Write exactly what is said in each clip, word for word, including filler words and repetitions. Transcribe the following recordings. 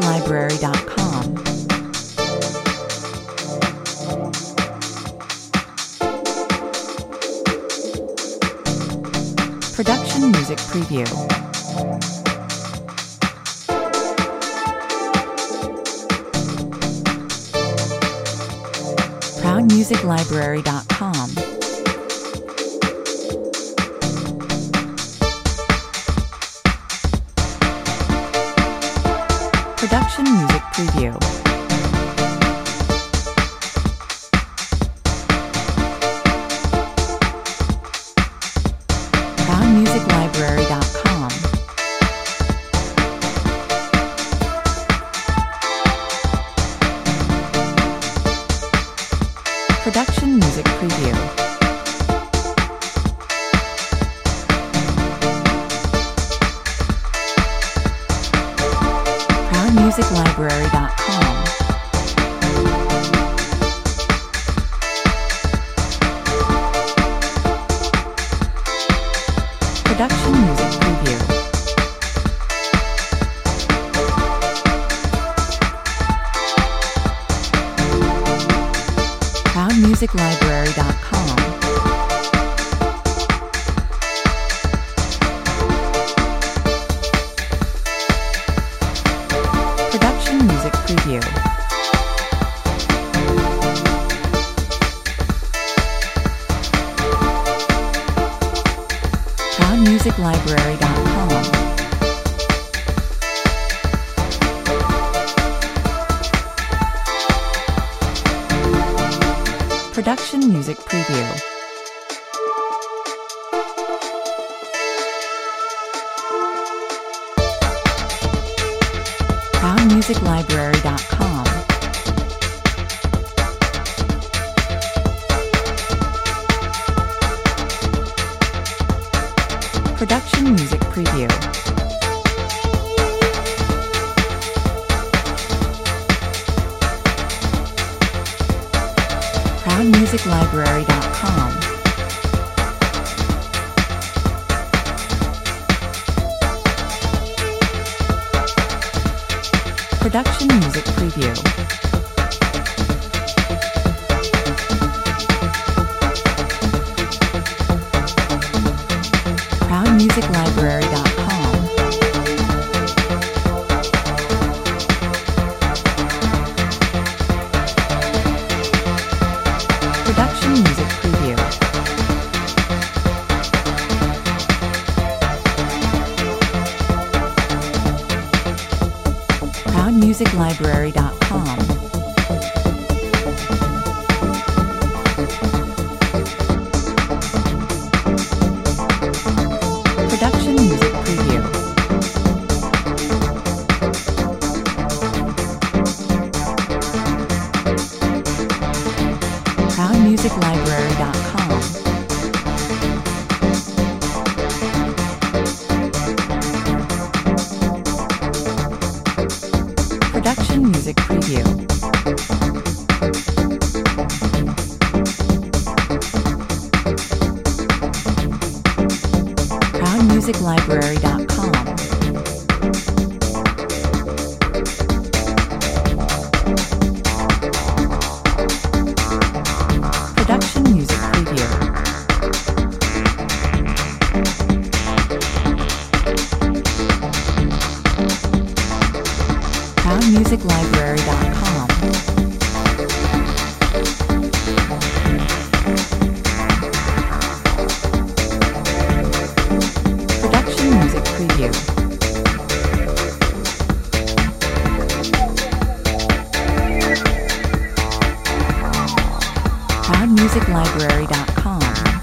Library dot com. Production Music Preview. Proud Music Library dot com. Production Music Preview. Proud Music Library dot com. Production Music Preview. Proud Music Library dot com. Production Music Preview. Proud Music Library dot com. Production Music Preview. Proud Music Library dot com. Production Music Preview. Proud Music Library dot com. Production Music Preview. Proud Music Library dot com. Production Music Preview. Proud Music Library dot com. Production Music Preview. Proud Music Library dot com. Production Music Preview. Proud Music Library dot com. Production Music Preview. Proud Music Library dot com. Production Music Preview. Proud Music Library dot com. Production Music Preview. Proud Music Library dot com.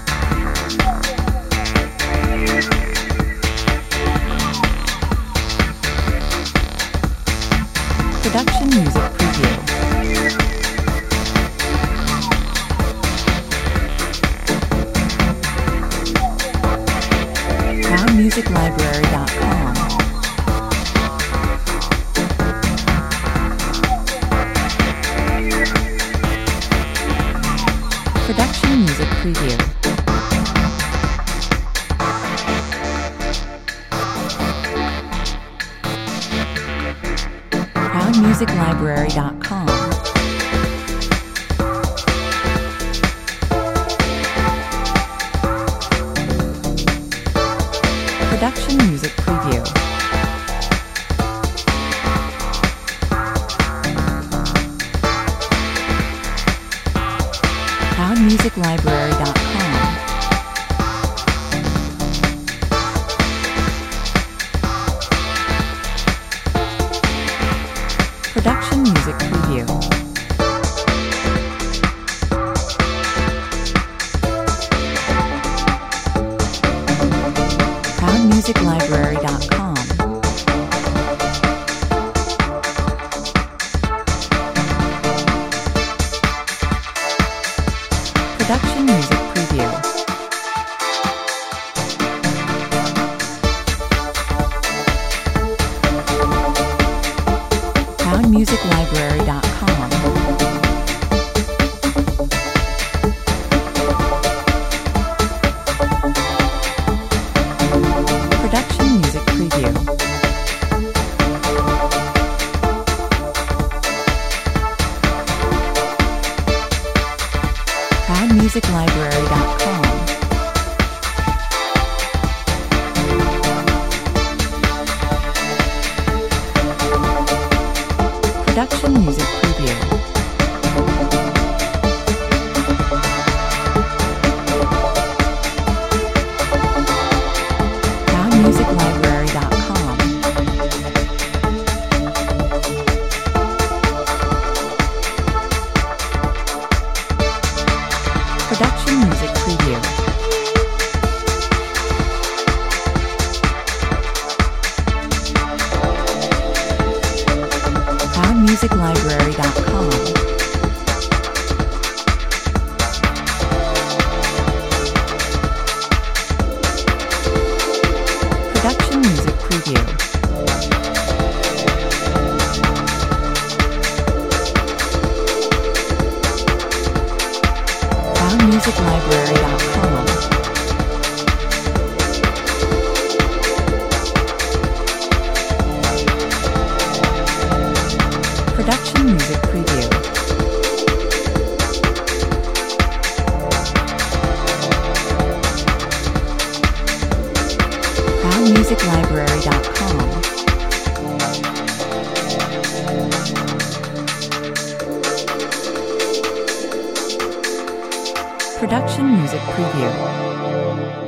Production Music Preview. Proud Music Library dot com. Production Music Preview. music library dot com. Production Music Preview. Cloud music library dot com. Production Music Preview. Cloud music library dot com. Production Music Preview. Cloud music library dot com. Production Music Preview. Cloud music library dot com. Production Music Preview. Cloud music library dot com. Production Music Preview. Cloud music library dot com. Production Music Preview. Cloud music library dot com. Production Music Preview. Cloud music library dot com. Production Music Preview.